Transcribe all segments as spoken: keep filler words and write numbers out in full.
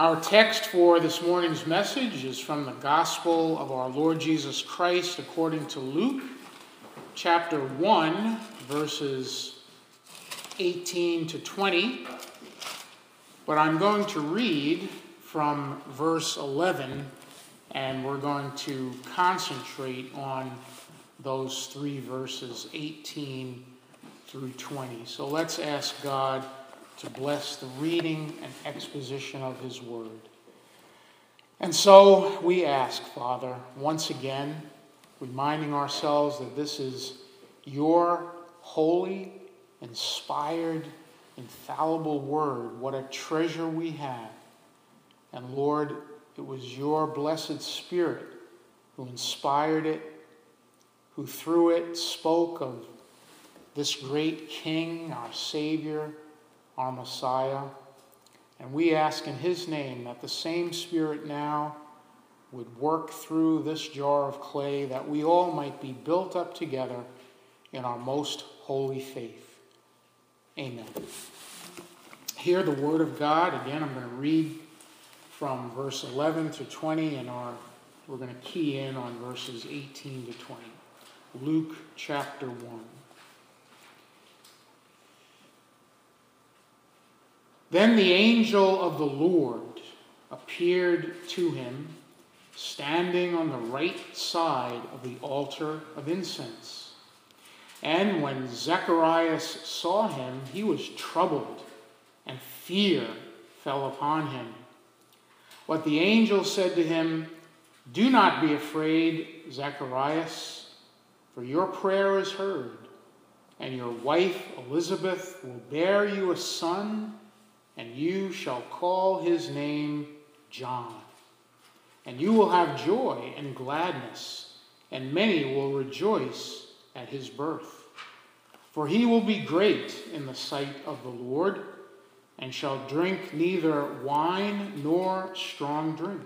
Our text for this morning's message is from the Gospel of our Lord Jesus Christ according to Luke, chapter one, verses eighteen to twenty. But I'm going to read from verse eleven, and we're going to concentrate on those three verses, eighteen through twenty. So let's ask God to bless the reading and exposition of his word. And so we ask, Father, once again, reminding ourselves that this is your holy, inspired, infallible word. What a treasure we have. And Lord, it was your blessed Spirit who inspired it, who through it spoke of this great King, our Savior, our Messiah. And we ask in his name that the same Spirit now would work through this jar of clay, that we all might be built up together in our most holy faith. Amen. Hear the word of God. Again, I'm going to read from verse eleven to twenty, and our, we're going to key in on verses eighteen to twenty. Luke chapter one. Then the angel of the Lord appeared to him, standing on the right side of the altar of incense. And when Zacharias saw him, he was troubled, and fear fell upon him. But the angel said to him, "Do not be afraid, Zacharias, for your prayer is heard, and your wife Elizabeth will bear you a son, and you shall call his name John. And you will have joy and gladness, and many will rejoice at his birth. For he will be great in the sight of the Lord, and shall drink neither wine nor strong drink.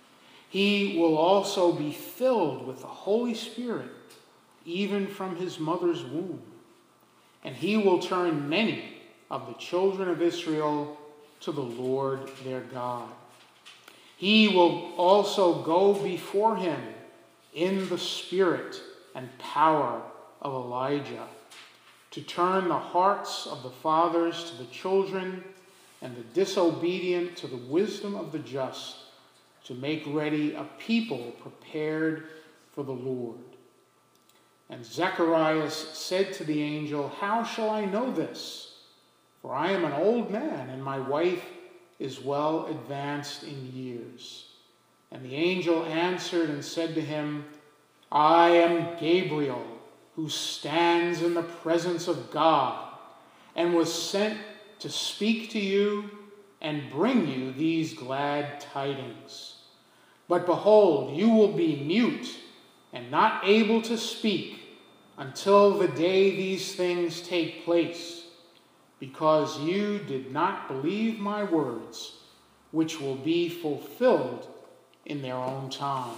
He will also be filled with the Holy Spirit, even from his mother's womb. And he will turn many of the children of Israel to the Lord their God. He will also go before him in the spirit and power of Elijah, to turn the hearts of the fathers to the children, and the disobedient to the wisdom of the just, to make ready a people prepared for the Lord." And Zacharias said to the angel, "How shall I know this? For I am an old man, and my wife is well advanced in years." And the angel answered and said to him, "I am Gabriel, who stands in the presence of God, and was sent to speak to you and bring you these glad tidings. But behold, you will be mute and not able to speak until the day these things take place, because you did not believe my words, which will be fulfilled in their own time."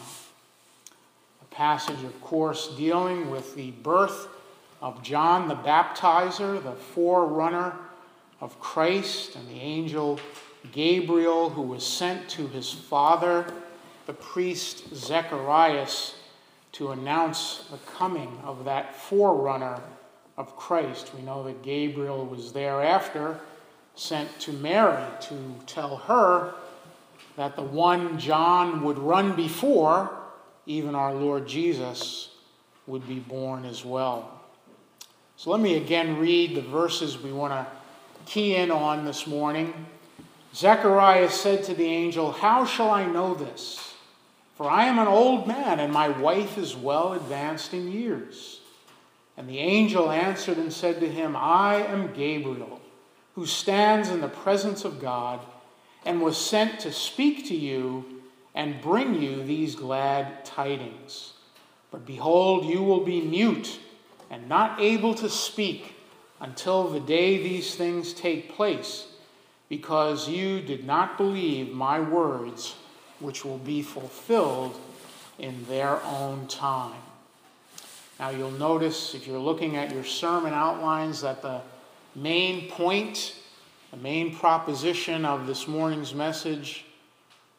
A passage, of course, dealing with the birth of John the Baptizer, the forerunner of Christ, and the angel Gabriel, who was sent to his father, the priest Zacharias, to announce the coming of that forerunner of Christ. We know that Gabriel was thereafter sent to Mary to tell her that the one John would run before, even our Lord Jesus, would be born as well. So let me again read the verses we want to key in on this morning. Zacharias said to the angel, "How shall I know this? For I am an old man, and my wife is well advanced in years." And the angel answered and said to him, "I am Gabriel, who stands in the presence of God, and was sent to speak to you and bring you these glad tidings. But behold, you will be mute and not able to speak until the day these things take place, because you did not believe my words, which will be fulfilled in their own time." Now you'll notice, if you're looking at your sermon outlines, that the main point, the main proposition of this morning's message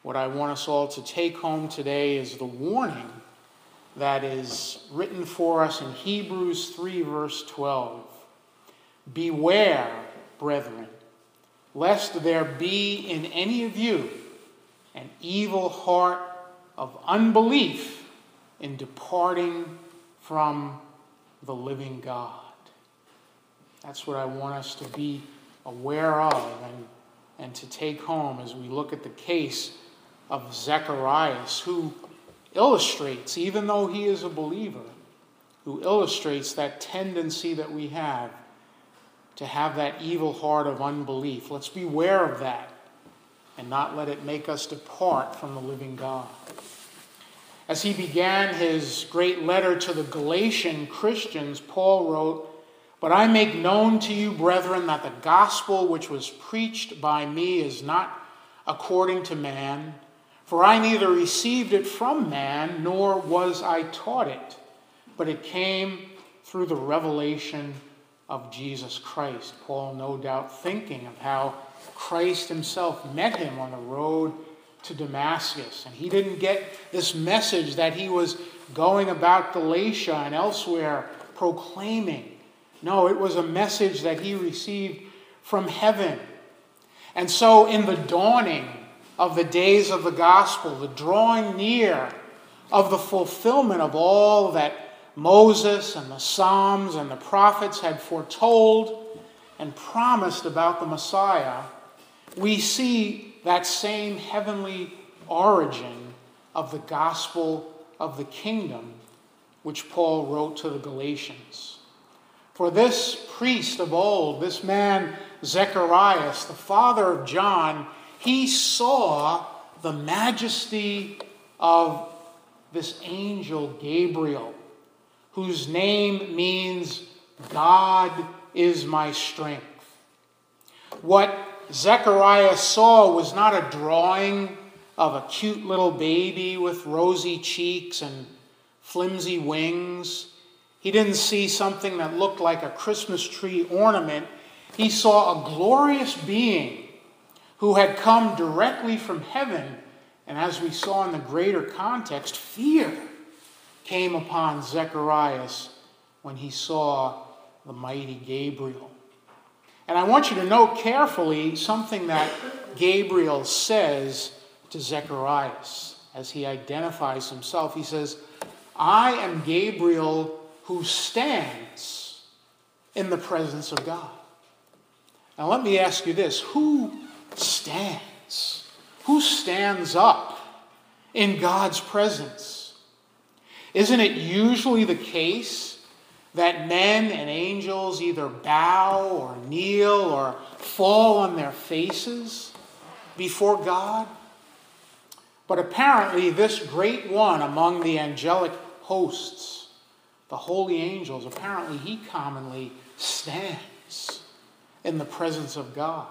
What I want us all to take home today is the warning that is written for us in Hebrews three, verse twelve. Beware, brethren, lest there be in any of you an evil heart of unbelief in departing from the living God. That's what I want us to be aware of and, and to take home as we look at the case of Zacharias, who illustrates, even though he is a believer, who illustrates that tendency that we have to have that evil heart of unbelief. Let's beware of that and not let it make us depart from the living God. As he began his great letter to the Galatian Christians, Paul wrote, "But I make known to you, brethren, that the gospel which was preached by me is not according to man, for I neither received it from man, nor was I taught it, but it came through the revelation of Jesus Christ." Paul, no doubt, thinking of how Christ himself met him on the road to Damascus. And he didn't get this message that he was going about Galatia and elsewhere proclaiming. No, it was a message that he received from heaven. And so in the dawning of the days of the gospel, the drawing near of the fulfillment of all that Moses and the Psalms and the prophets had foretold and promised about the Messiah, we see that same heavenly origin of the gospel of the kingdom, which Paul wrote to the Galatians. For this priest of old, this man Zacharias, the father of John, he saw the majesty of this angel Gabriel, whose name means God is my strength. What Zechariah saw was not a drawing of a cute little baby with rosy cheeks and flimsy wings. He didn't see something that looked like a Christmas tree ornament. He saw a glorious being who had come directly from heaven. And as we saw in the greater context, fear came upon Zacharias when he saw the mighty Gabriel. And I want you to note carefully something that Gabriel says to Zacharias as he identifies himself. He says, "I am Gabriel who stands in the presence of God." Now let me ask you this. Who stands? Who stands up in God's presence? Isn't it usually the case that men and angels either bow or kneel or fall on their faces before God? But apparently this great one among the angelic hosts, the holy angels, apparently he commonly stands in the presence of God.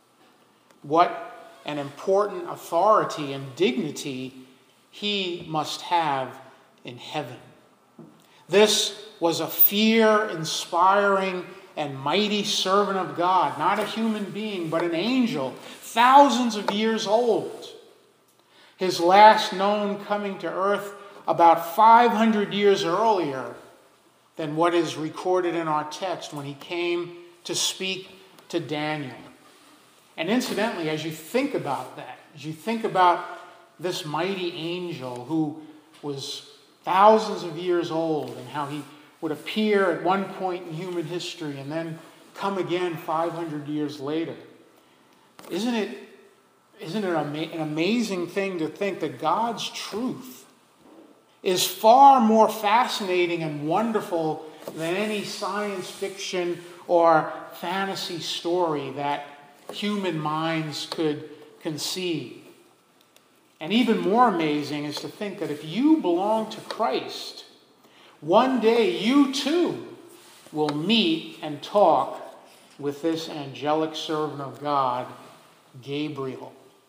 What an important authority and dignity he must have in heaven. This was a fear-inspiring and mighty servant of God, not a human being, but an angel, thousands of years old. His last known coming to earth about five hundred years earlier than what is recorded in our text when he came to speak to Daniel. And incidentally, as you think about that, as you think about this mighty angel who was thousands of years old and how he would appear at one point in human history and then come again five hundred years later. Isn't it, isn't it an amazing thing to think that God's truth is far more fascinating and wonderful than any science fiction or fantasy story that human minds could conceive? And even more amazing is to think that if you belong to Christ, one day you too will meet and talk with this angelic servant of God, Gabriel.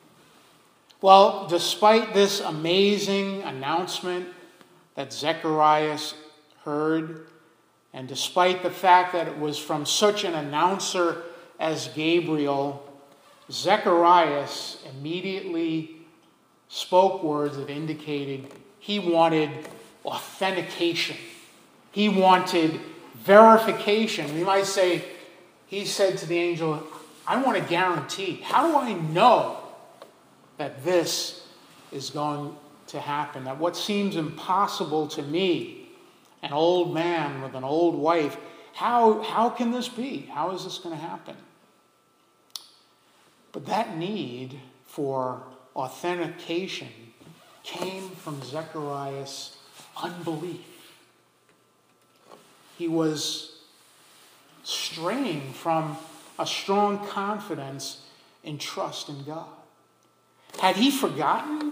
Well, despite this amazing announcement that Zacharias heard, and despite the fact that it was from such an announcer as Gabriel, Zacharias immediately spoke words that indicated he wanted authentication. He wanted verification. We might say, he said to the angel, I want a guarantee. How do I know that this is going to happen? That what seems impossible to me, an old man with an old wife, how, how can this be? How is this going to happen? But that need for authentication came from Zechariah's unbelief. He was straying from a strong confidence and trust in God. Had he forgotten?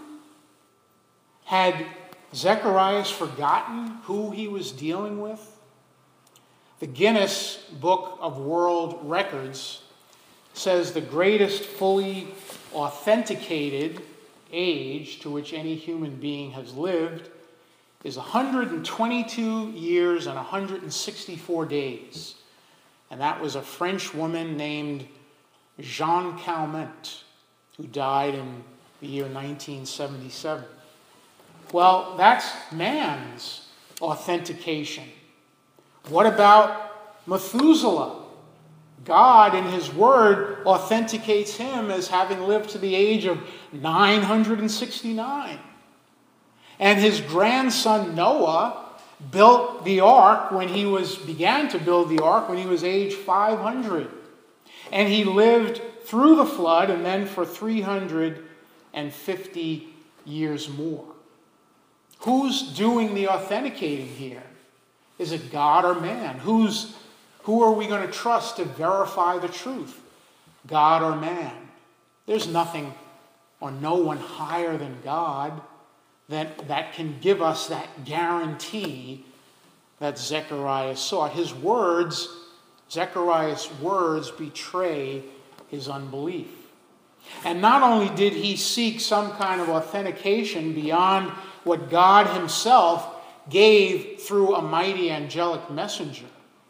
Had Zacharias forgotten who he was dealing with? The Guinness Book of World Records says the greatest fully authenticated age to which any human being has lived is one hundred twenty-two years and one hundred sixty-four days. And that was a French woman named Jeanne Calment, who died in the year nineteen seventy-seven. Well, that's man's authentication. What about Methuselah? God, in his word, authenticates him as having lived to the age of nine hundred sixty-nine. And his grandson Noah built the ark when he was began to build the ark when he was age five hundred. And he lived through the flood and then for three hundred fifty years more. Who's doing the authenticating here? Is it God or man? Who's Who are we going to trust to verify the truth? God or man? There's nothing or no one higher than God that, that can give us that guarantee that Zechariah sought. His words, Zechariah's words betray his unbelief. And not only did he seek some kind of authentication beyond what God himself gave through a mighty angelic messenger,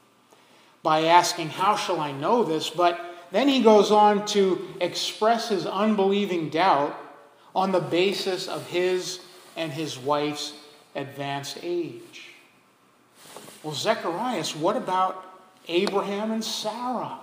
by asking, how shall I know this? But then he goes on to express his unbelieving doubt on the basis of his and his wife's advanced age. Well, Zacharias, what about Abraham and Sarah?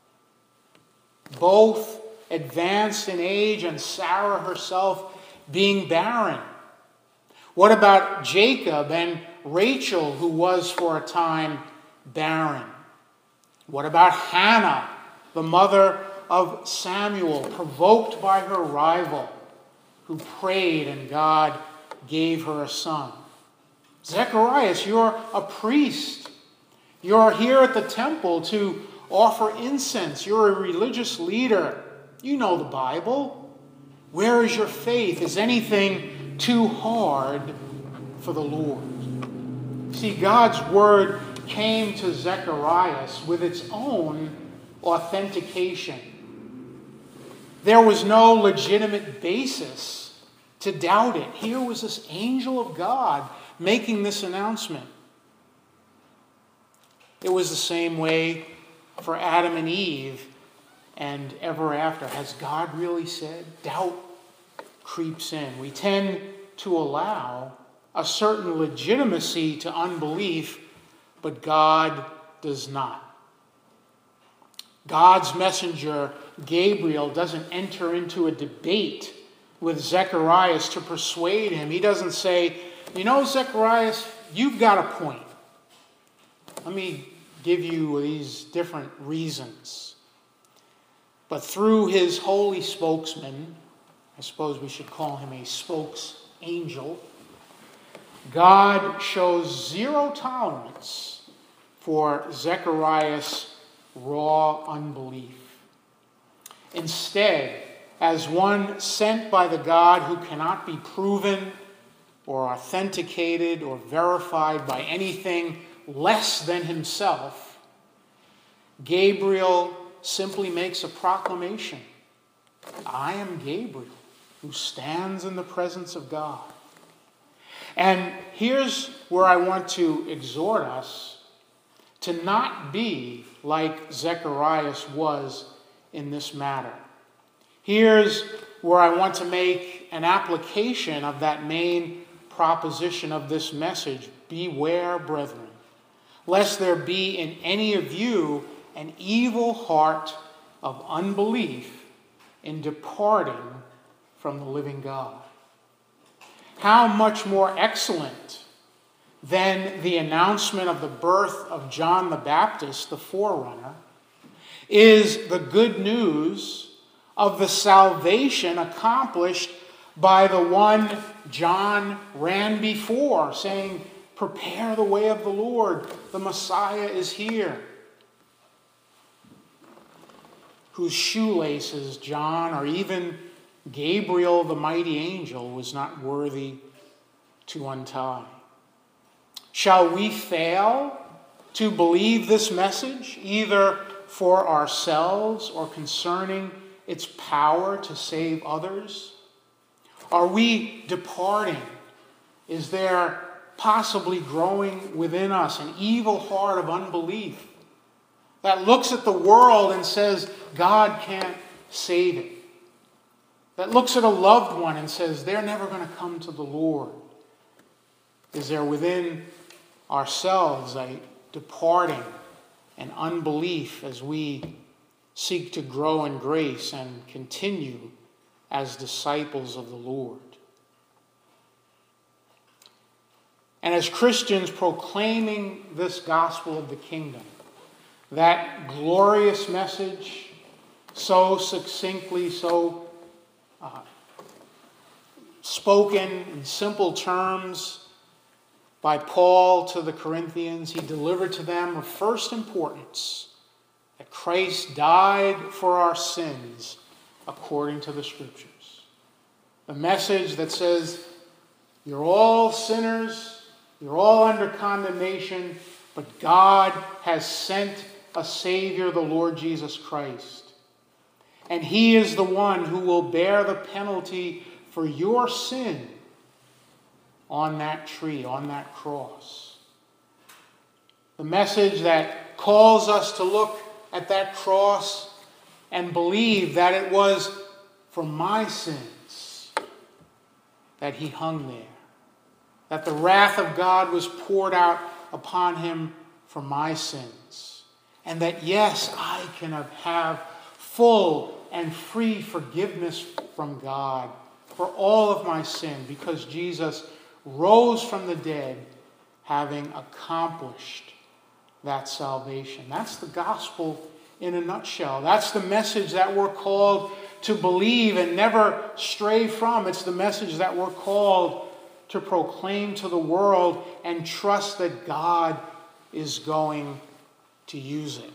Both advanced in age and Sarah herself being barren. What about Jacob and Rachel, who was for a time barren? What about Hannah, the mother of Samuel, provoked by her rival, who prayed and God gave her a son? Zacharias, you're a priest. You're here at the temple to offer incense. You're a religious leader. You know the Bible. Where is your faith? Is anything too hard for the Lord? See, God's word came to Zacharias with its own authentication. There was no legitimate basis to doubt it. Here was this angel of God making this announcement. It was the same way for Adam and Eve and ever after. Has God really said? Doubt creeps in. We tend to allow a certain legitimacy to unbelief, but God does not. God's messenger, Gabriel, doesn't enter into a debate with Zacharias to persuade him. He doesn't say, you know, Zacharias, you've got a point. Let me give you these different reasons. But through his holy spokesman, I suppose we should call him a spokes angel, God shows zero tolerance for Zechariah's raw unbelief. Instead, as one sent by the God who cannot be proven or authenticated or verified by anything less than himself, Gabriel simply makes a proclamation. I am Gabriel, who stands in the presence of God. And here's where I want to exhort us to not be like Zacharias was in this matter. Here's where I want to make an application of that main proposition of this message. Beware, brethren, lest there be in any of you an evil heart of unbelief in departing from the living God. How much more excellent than the announcement of the birth of John the Baptist, the forerunner, is the good news of the salvation accomplished by the one John ran before, saying, "Prepare the way of the Lord, the Messiah is here," whose shoelaces John, or even Gabriel, the mighty angel, was not worthy to untie. Shall we fail to believe this message, either for ourselves or concerning its power to save others? Are we departing? Is there possibly growing within us an evil heart of unbelief that looks at the world and says, God can't save it? That looks at a loved one and says, they're never going to come to the Lord? Is there within ourselves a departing and unbelief as we seek to grow in grace and continue as disciples of the Lord? And as Christians proclaiming this gospel of the kingdom, that glorious message, so succinctly, so uh, spoken in simple terms by Paul to the Corinthians, he delivered to them of first importance that Christ died for our sins according to the Scriptures. The message that says, you're all sinners, you're all under condemnation, but God has sent a Savior, the Lord Jesus Christ. And He is the one who will bear the penalty for your sin on that tree, on that cross. The message that calls us to look at that cross and believe that it was for my sins that He hung there. That the wrath of God was poured out upon Him for my sins. And that, yes, I can have full and free forgiveness from God for all of my sin because Jesus rose from the dead, having accomplished that salvation. That's the gospel in a nutshell. That's the message that we're called to believe and never stray from. It's the message that we're called to proclaim to the world and trust that God is going to use it.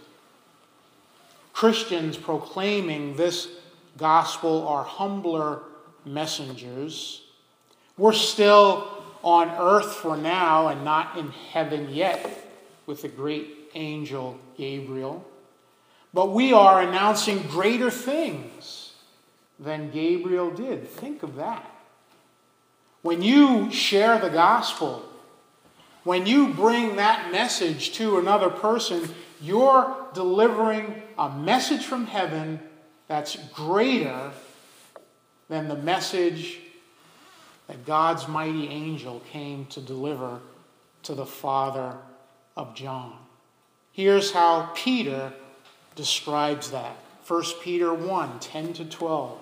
Christians proclaiming this gospel are humbler messengers. We're still on earth for now and not in heaven yet with the great angel Gabriel. But we are announcing greater things than Gabriel did. Think of that. When you share the gospel, when you bring that message to another person, you're delivering a message from heaven that's greater than the message that God's mighty angel came to deliver to the father of John. Here's how Peter describes that. First Peter one, ten to twelve.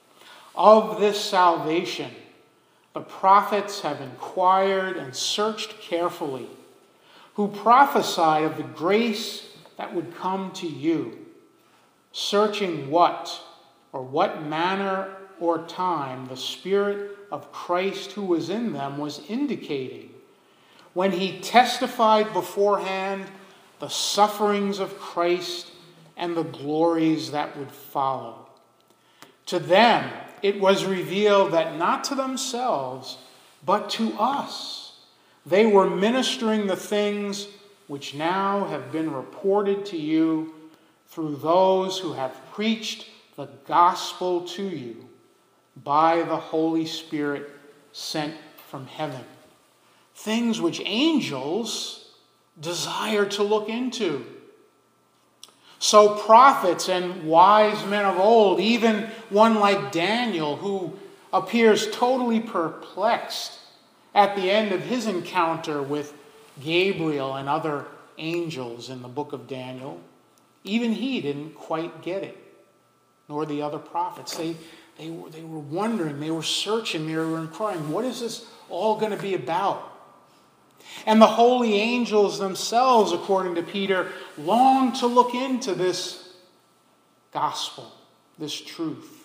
Of this salvation, the prophets have inquired and searched carefully, who prophesied of the grace that would come to you, searching what or what manner or time the Spirit of Christ who was in them was indicating when He testified beforehand the sufferings of Christ and the glories that would follow. To them it was revealed that not to themselves, but to us, they were ministering the things which now have been reported to you through those who have preached the gospel to you by the Holy Spirit sent from heaven. Things which angels desire to look into. So prophets and wise men of old, even one like Daniel, who appears totally perplexed at the end of his encounter with Gabriel and other angels in the book of Daniel, even he didn't quite get it, nor the other prophets. They, they, were, they were wondering, they were searching, they were inquiring, what is this all going to be about? And the holy angels themselves, according to Peter, long to look into this gospel, this truth.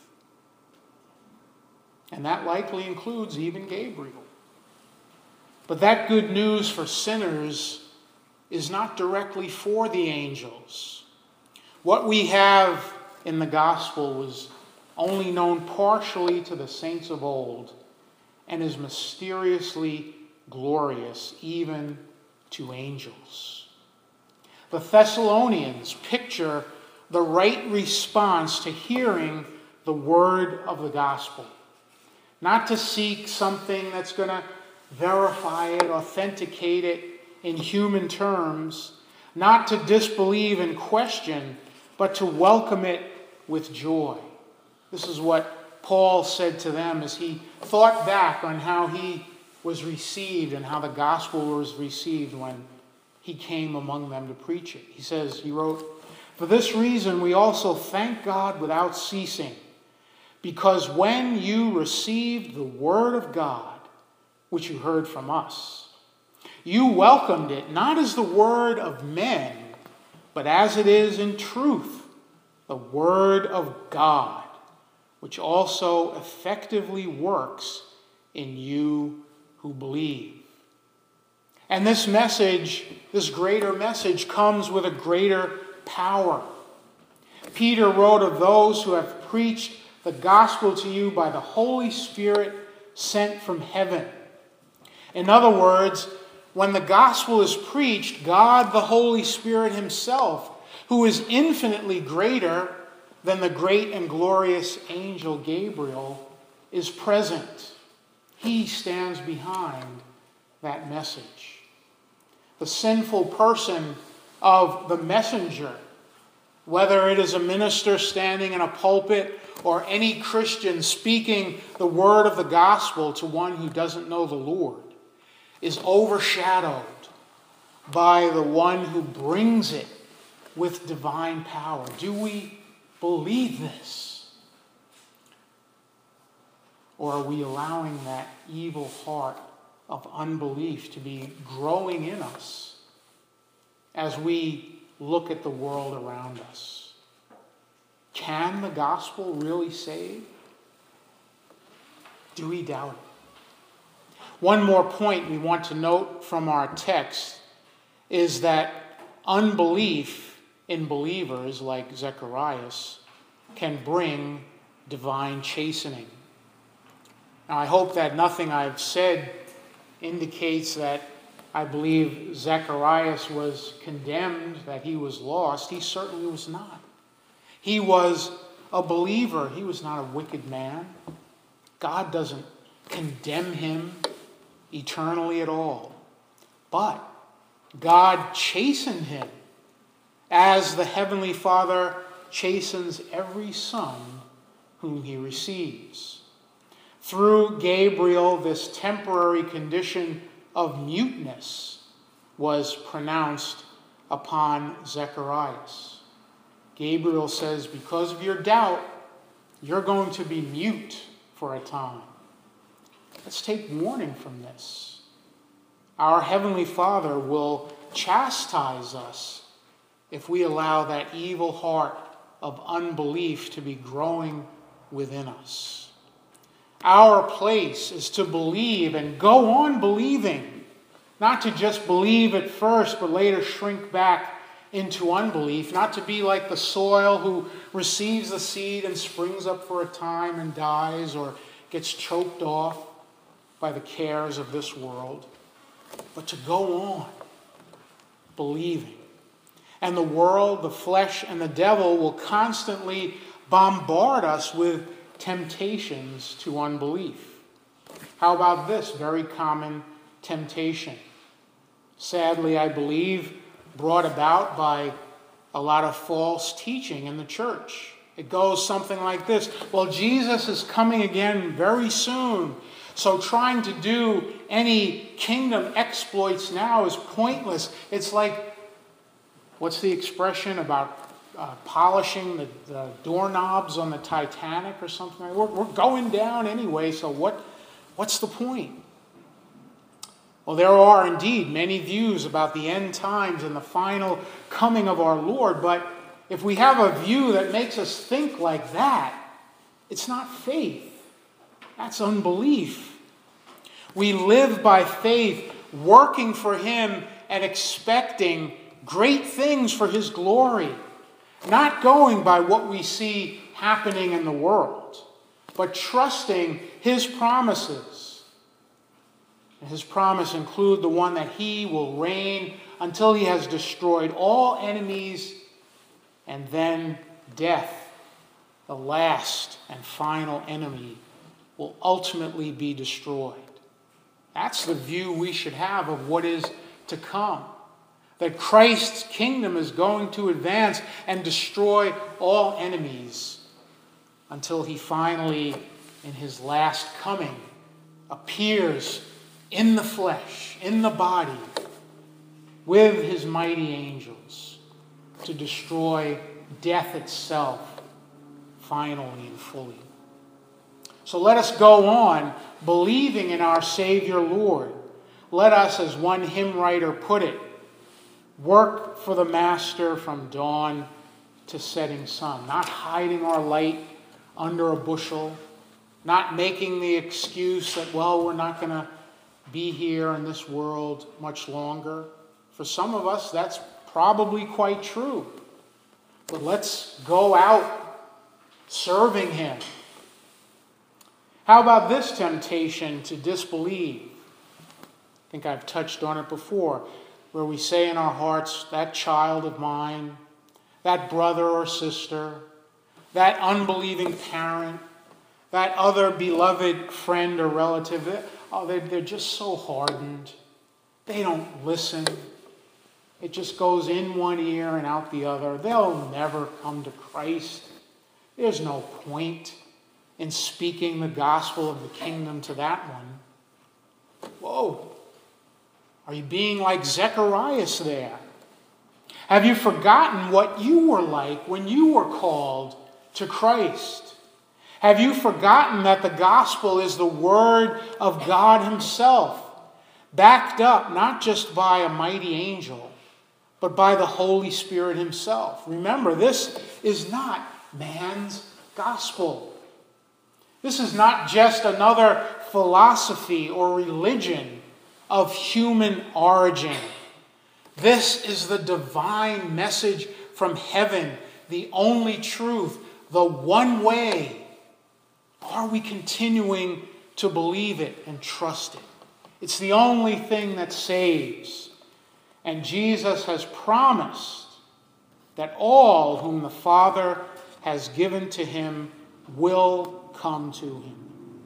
And that likely includes even Gabriel. But that good news for sinners is not directly for the angels. What we have in the gospel was only known partially to the saints of old and is mysteriously glorious even to angels. The Thessalonians picture the right response to hearing the word of the gospel. Not to seek something that's going to verify it, authenticate it in human terms, not to disbelieve and question, but to welcome it with joy. This is what Paul said to them as he thought back on how he was received and how the gospel was received when he came among them to preach it. He says, he wrote, "For this reason we also thank God without ceasing, because when you received the word of God, which you heard from us, you welcomed it not as the word of men, but as it is in truth, the word of God, which also effectively works in you who believe." And this message, this greater message, comes with a greater power. Peter wrote of those who have preached the gospel to you by the Holy Spirit sent from heaven. In other words, when the gospel is preached, God the Holy Spirit himself, who is infinitely greater than the great and glorious angel Gabriel, is present. He stands behind that message. The sinful person of the messenger, whether it is a minister standing in a pulpit or any Christian speaking the word of the gospel to one who doesn't know the Lord, is overshadowed by the one who brings it with divine power. Do we believe this? Or are we allowing that evil heart of unbelief to be growing in us as we look at the world around us? Can the gospel really save? Do we doubt it? One more point we want to note from our text is that unbelief in believers like Zacharias can bring divine chastening. Now, I hope that nothing I've said indicates that I believe Zacharias was condemned, that he was lost. He certainly was not. He was a believer. He was not a wicked man. God doesn't condemn him eternally at all. But God chastened him as the Heavenly Father chastens every son whom he receives. Through Gabriel, this temporary condition of muteness was pronounced upon Zacharias. Gabriel says, because of your doubt, you're going to be mute for a time. Let's take warning from this. Our Heavenly Father will chastise us if we allow that evil heart of unbelief to be growing within us. Our place is to believe and go on believing, not to just believe at first but later shrink back into unbelief, not to be like the soil who receives the seed and springs up for a time and dies or gets choked off by the cares of this world, but to go on believing. And the world, the flesh, and the devil will constantly bombard us with temptations to unbelief. How about this very common temptation? Sadly, I believe, brought about by a lot of false teaching in the church. It goes something like this: well, Jesus is coming again very soon, so trying to do any kingdom exploits now is pointless. It's like, what's the expression about uh, polishing the, the doorknobs on the Titanic or something? We're, we're going down anyway, so what? what's the point? Well, there are indeed many views about the end times and the final coming of our Lord, but if we have a view that makes us think like that, it's not faith. That's unbelief. We live by faith, working for Him and expecting great things for His glory, not going by what we see happening in the world, but trusting His promises. And His promise include the one that He will reign until He has destroyed all enemies, and then death, the last and final enemy, will ultimately be destroyed. That's the view we should have of what is to come. That Christ's kingdom is going to advance and destroy all enemies until He finally, in His last coming, appears in the flesh, in the body, with His mighty angels to destroy death itself finally and fully. So let us go on believing in our Savior Lord. Let us, as one hymn writer put it, work for the Master from dawn to setting sun, not hiding our light under a bushel, not making the excuse that, well, we're not going to be here in this world much longer. For some of us, that's probably quite true. But let's go out serving Him. How about this temptation to disbelieve? I think I've touched on it before, where we say in our hearts, that child of mine, that brother or sister, that unbelieving parent, that other beloved friend or relative, oh, they're, they're just so hardened. They don't listen. It just goes in one ear and out the other. They'll never come to Christ. There's no point in speaking the gospel of the kingdom to that one. Whoa. Are you being like Zacharias there? Have you forgotten what you were like when you were called to Christ? Have you forgotten that the gospel is the word of God Himself, backed up not just by a mighty angel, but by the Holy Spirit Himself? Remember, this is not man's gospel. This is not just another philosophy or religion of human origin. This is the divine message from heaven, the only truth, the one way. Are we continuing to believe it and trust it? It's the only thing that saves. And Jesus has promised that all whom the Father has given to Him will come to Him.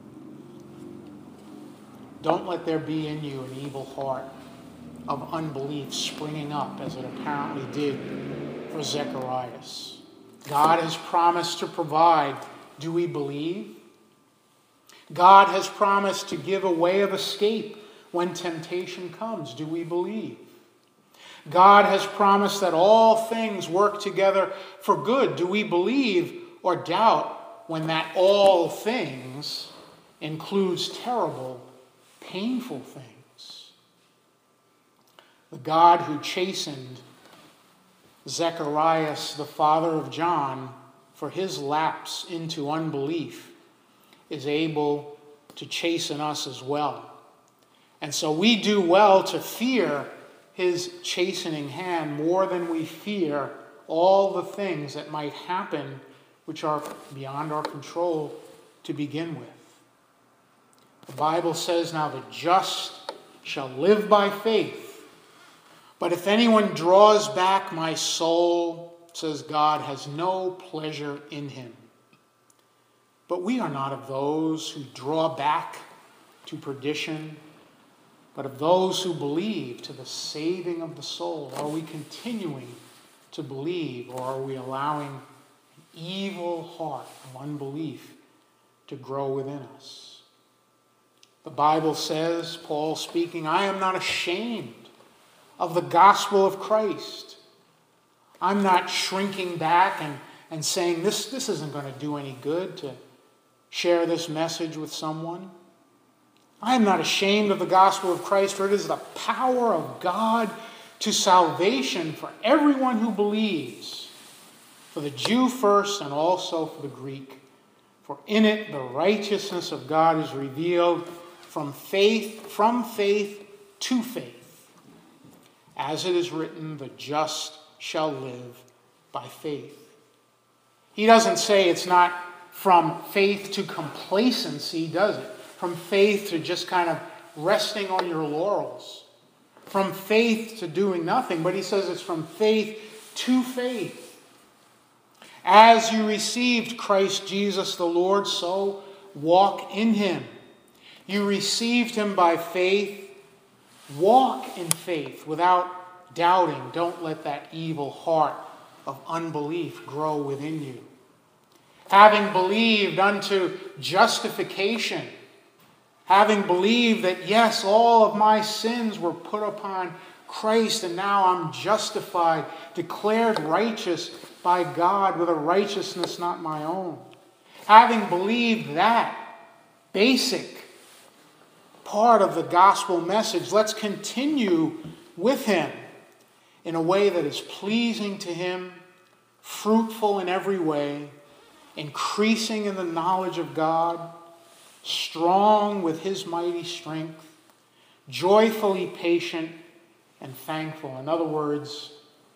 Don't let there be in you an evil heart of unbelief springing up, as it apparently did for Zacharias. God has promised to provide. Do we believe? God has promised to give a way of escape when temptation comes. Do we believe? God has promised that all things work together for good. Do we believe or doubt when that all things includes terrible, painful things? The God who chastened Zacharias, the father of John, for his lapse into unbelief, is able to chasten us as well. And so we do well to fear His chastening hand more than we fear all the things that might happen which are beyond our control to begin with. The Bible says, now the just shall live by faith. But if anyone draws back, my soul, says God, has no pleasure in him. But we are not of those who draw back to perdition, but of those who believe to the saving of the soul. Are we continuing to believe, or are we allowing an evil heart of unbelief to grow within us? The Bible says, Paul speaking, I am not ashamed of the gospel of Christ. I'm not shrinking back and, and saying this, this isn't going to do any good to share this message with someone. I am not ashamed of the gospel of Christ, for it is the power of God to salvation for everyone who believes, for the Jew first and also for the Greek. For in it the righteousness of God is revealed from faith, from faith to faith. As it is written, the just shall live by faith. He doesn't say it's not from faith to complacency, does it? From faith to just kind of resting on your laurels. From faith to doing nothing. But he says it's from faith to faith. As you received Christ Jesus the Lord, so walk in him. You received him by faith. Walk in faith without doubting. Don't let that evil heart of unbelief grow within you. Having believed unto justification, having believed that, yes, all of my sins were put upon Christ and now I'm justified, declared righteous by God with a righteousness not my own. Having believed that basic part of the gospel message, let's continue with him in a way that is pleasing to him, fruitful in every way, increasing in the knowledge of God, strong with his mighty strength, joyfully patient and thankful. In other words,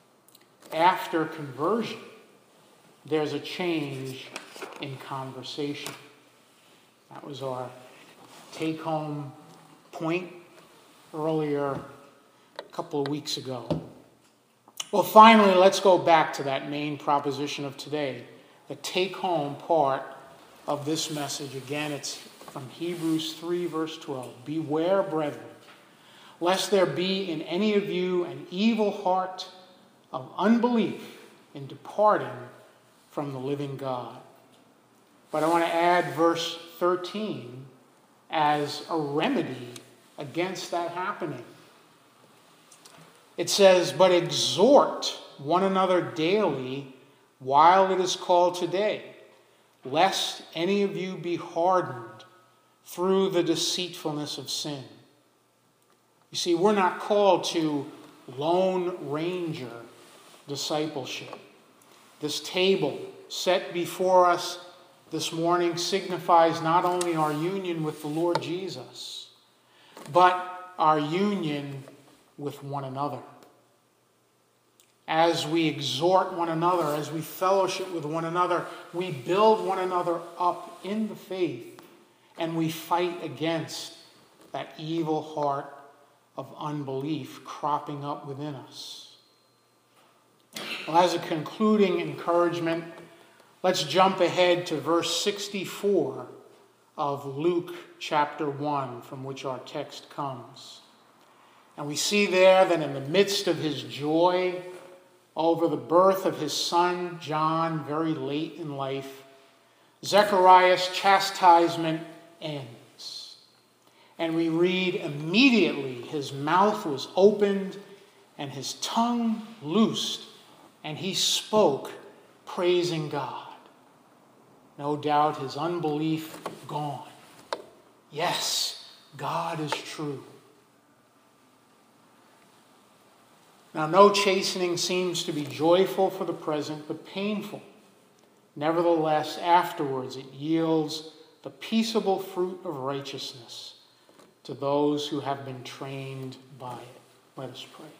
after conversion, there's a change in conversation. That was our take-home point earlier a couple of weeks ago. Well, finally, let's go back to that main proposition of today, the take-home part of this message. Again, it's from Hebrews three, verse twelve. Beware, brethren, lest there be in any of you an evil heart of unbelief in departing from the living God. But I want to add verse thirteen as a remedy against that happening. It says, but exhort one another daily while it is called today, lest any of you be hardened through the deceitfulness of sin. You see, we're not called to Lone Ranger discipleship. This table set before us this morning signifies not only our union with the Lord Jesus, but our union with one another. As we exhort one another, as we fellowship with one another, we build one another up in the faith, and we fight against that evil heart of unbelief cropping up within us. Well, as a concluding encouragement, let's jump ahead to verse sixty-four of Luke chapter one, from which our text comes. And we see there that in the midst of his joy over the birth of his son, John, very late in life, Zechariah's chastisement ends. And we read, immediately his mouth was opened and his tongue loosed, and he spoke, praising God. No doubt his unbelief gone. Yes, God is true. Now, no chastening seems to be joyful for the present, but painful. Nevertheless, afterwards it yields the peaceable fruit of righteousness to those who have been trained by it. Let us pray.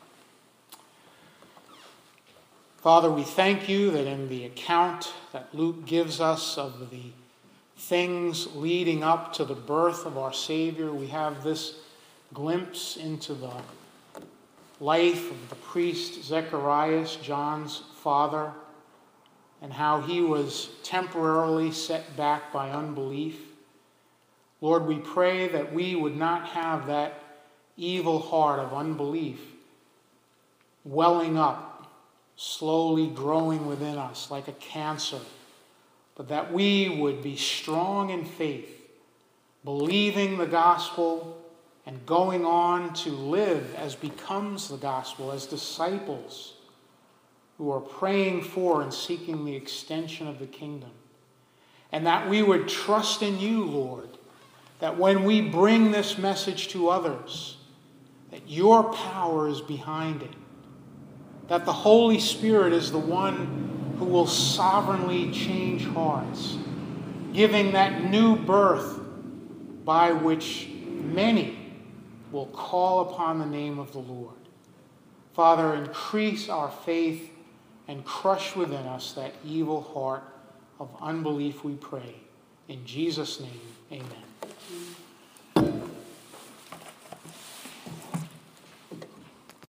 Father, we thank you that in the account that Luke gives us of the things leading up to the birth of our Savior, we have this glimpse into the life of the priest Zacharias, John's father, and how he was temporarily set back by unbelief. Lord, we pray that we would not have that evil heart of unbelief welling up, slowly growing within us like a cancer, but that we would be strong in faith, believing the gospel and going on to live as becomes the gospel, as disciples who are praying for and seeking the extension of the kingdom. And that we would trust in you, Lord, that when we bring this message to others, that your power is behind it, that the Holy Spirit is the one who will sovereignly change hearts, giving that new birth by which many will call upon the name of the Lord. Father, increase our faith and crush within us that evil heart of unbelief, we pray. In Jesus' name, amen.